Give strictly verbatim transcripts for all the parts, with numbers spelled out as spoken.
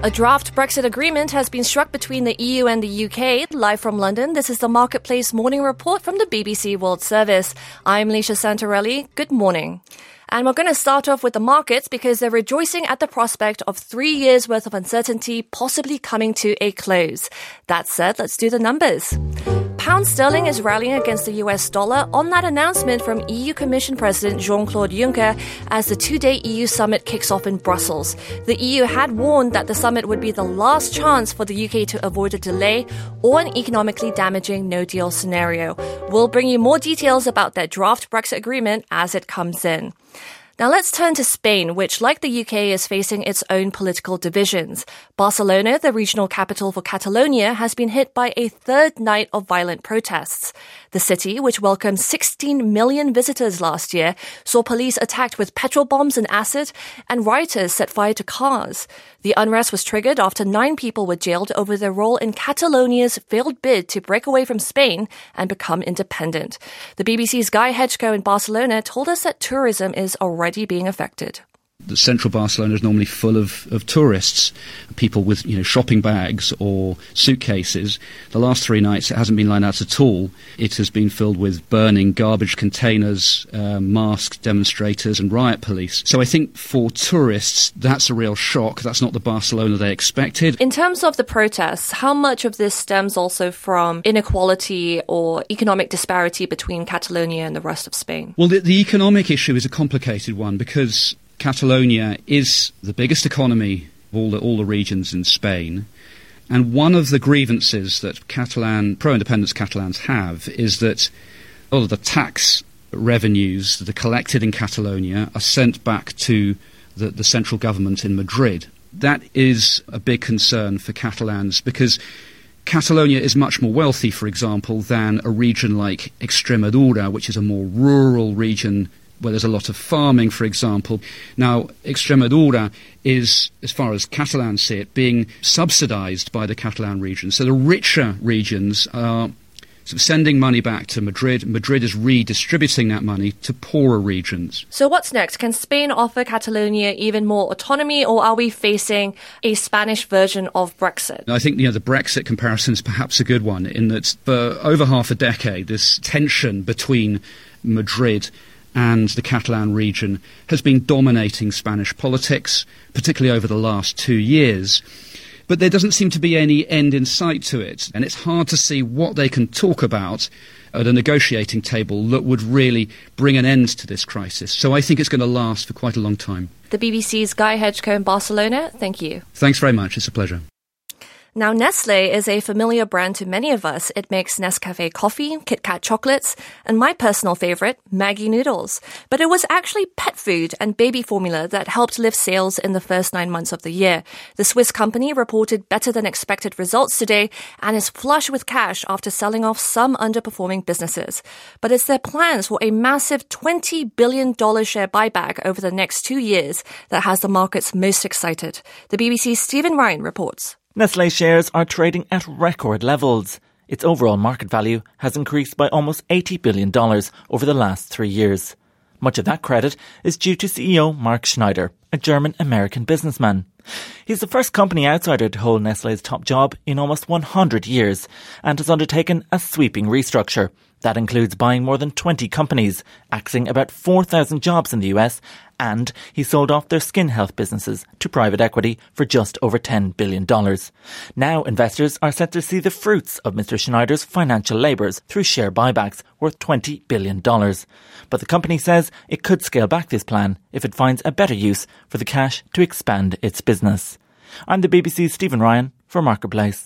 A draft Brexit agreement has been struck between the E U and the U K. Live from London, this is the Marketplace Morning Report from the B B C World Service. I'm Leisha Santarelli. Good morning. And we're going to start off with the markets because they're rejoicing at the prospect of three years' worth of uncertainty possibly coming to a close. That said, let's do the numbers. Pound sterling is rallying against the U S dollar on that announcement from E U Commission President Jean-Claude Juncker as the two-day E U summit kicks off in Brussels. The E U had warned that the summit would be the last chance for the U K to avoid a delay or an economically damaging no-deal scenario. We'll bring you more details about that draft Brexit agreement as it comes in. Now let's turn to Spain, which, like the U K, is facing its own political divisions. Barcelona, the regional capital for Catalonia, has been hit by a third night of violent protests. The city, which welcomed sixteen million visitors last year, saw police attacked with petrol bombs and acid, and rioters set fire to cars. The unrest was triggered after nine people were jailed over their role in Catalonia's failed bid to break away from Spain and become independent. The B B C's Guy Hedgecoe in Barcelona told us that tourism is already being affected. The central Barcelona is normally full of, of tourists, people with you know shopping bags or suitcases. The last three nights it hasn't been like that at all. It has been filled with burning garbage containers, uh, masked demonstrators and riot police. So I think for tourists that's a real shock. That's not the Barcelona they expected. In terms of the protests, how much of this stems also from inequality or economic disparity between Catalonia and the rest of Spain? Well, the, the economic issue is a complicated one because Catalonia is the biggest economy of all the, all the regions in Spain. And one of the grievances that Catalan, pro-independence Catalans have is that all of the tax revenues that are collected in Catalonia are sent back to the, the central government in Madrid. That is a big concern for Catalans because Catalonia is much more wealthy, for example, than a region like Extremadura, which is a more rural region where there's a lot of farming, for example. Now, Extremadura is, as far as Catalans see it, being subsidised by the Catalan region. So the richer regions are sort of sending money back to Madrid. Madrid is redistributing that money to poorer regions. So what's next? Can Spain offer Catalonia even more autonomy, or are we facing a Spanish version of Brexit? I think you know the Brexit comparison is perhaps a good one, in that for over half a decade, this tension between Madrid and the Catalan region has been dominating Spanish politics, particularly over the last two years. But there doesn't seem to be any end in sight to it, and it's hard to see what they can talk about at a negotiating table that would really bring an end to this crisis. So I think it's going to last for quite a long time. The B B C's Guy Hedgecoe in Barcelona, thank you. Thanks very much, it's a pleasure. Now, Nestlé is a familiar brand to many of us. It makes Nescafe coffee, Kit Kat chocolates, and my personal favorite, Maggi noodles. But it was actually pet food and baby formula that helped lift sales in the first nine months of the year. The Swiss company reported better than expected results today and is flush with cash after selling off some underperforming businesses. But it's their plans for a massive twenty billion dollars share buyback over the next two years that has the markets most excited. The B B C's Stephen Ryan reports. Nestlé shares are trading at record levels. Its overall market value has increased by almost eighty billion dollars over the last three years. Much of that credit is due to C E O Mark Schneider, a German-American businessman. He's the first company outsider to hold Nestlé's top job in almost one hundred years and has undertaken a sweeping restructure. That includes buying more than twenty companies, axing about four thousand jobs in the U S, and he sold off their skin health businesses to private equity for just over ten billion dollars. Now investors are set to see the fruits of Mister Schneider's financial labours through share buybacks worth twenty billion dollars. But the company says it could scale back this plan if it finds a better use for the cash to expand its business. I'm the B B C's Stephen Ryan for Marketplace.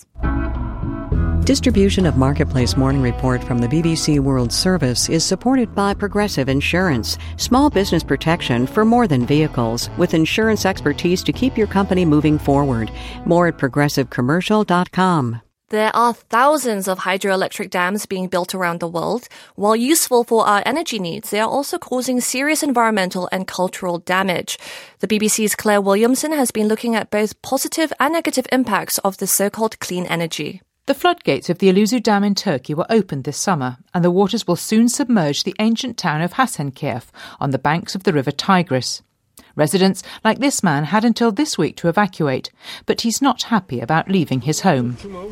Distribution of Marketplace Morning Report from the B B C World Service is supported by Progressive Insurance, small business protection for more than vehicles, with insurance expertise to keep your company moving forward. More at progressive commercial dot com. There are thousands of hydroelectric dams being built around the world. While useful for our energy needs, they are also causing serious environmental and cultural damage. The B B C's Claire Williamson has been looking at both positive and negative impacts of the so-called clean energy. The floodgates of the Ilısu Dam in Turkey were opened this summer, and the waters will soon submerge the ancient town of Hasankeyf on the banks of the river Tigris. Residents like this man had until this week to evacuate, but he's not happy about leaving his home.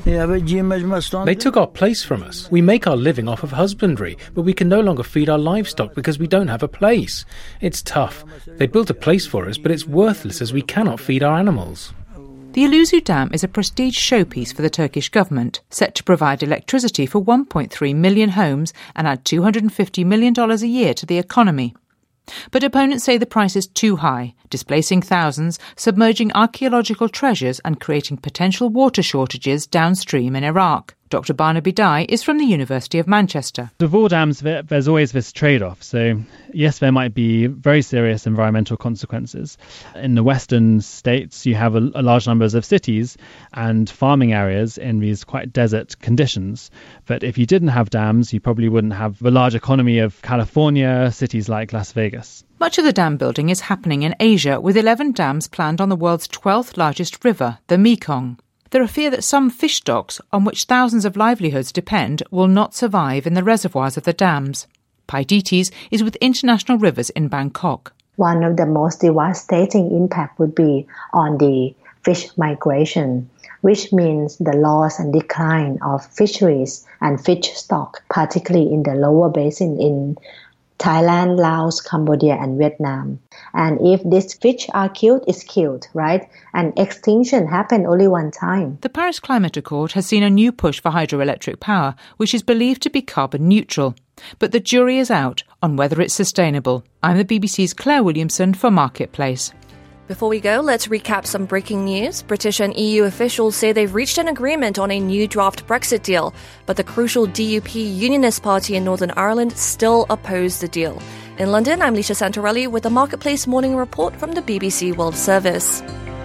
They took our place from us. We make our living off of husbandry, but we can no longer feed our livestock because we don't have a place. It's tough. They built a place for us, but it's worthless as we cannot feed our animals. The Illouzou Dam is a prestige showpiece for the Turkish government, set to provide electricity for one point three million homes and add two hundred fifty million dollars a year to the economy. But opponents say the price is too high, displacing thousands, submerging archaeological treasures and creating potential water shortages downstream in Iraq. Doctor Barnaby Dye is from the University of Manchester. With all dams, there's always this trade-off. So, yes, there might be very serious environmental consequences. In the western states, you have a, a large numbers of cities and farming areas in these quite desert conditions. But if you didn't have dams, you probably wouldn't have the large economy of California, cities like Las Vegas. Much of the dam building is happening in Asia, with eleven dams planned on the world's twelfth largest river, the Mekong. There are fear that some fish stocks, on which thousands of livelihoods depend, will not survive in the reservoirs of the dams. Paiditis is with International Rivers in Bangkok. One of the most devastating impacts would be on the fish migration, which means the loss and decline of fisheries and fish stock, particularly in the lower basin in Thailand, Laos, Cambodia and Vietnam. And if these fish are killed, it's killed, right? And extinction happened only one time. The Paris Climate Accord has seen a new push for hydroelectric power, which is believed to be carbon neutral. But the jury is out on whether it's sustainable. I'm the B B C's Claire Williamson for Marketplace. Before we go, let's recap some breaking news. British and E U officials say they've reached an agreement on a new draft Brexit deal, but the crucial D U P Unionist Party in Northern Ireland still oppose the deal. In London, I'm Leisha Santorelli with the Marketplace Morning Report from the B B C World Service.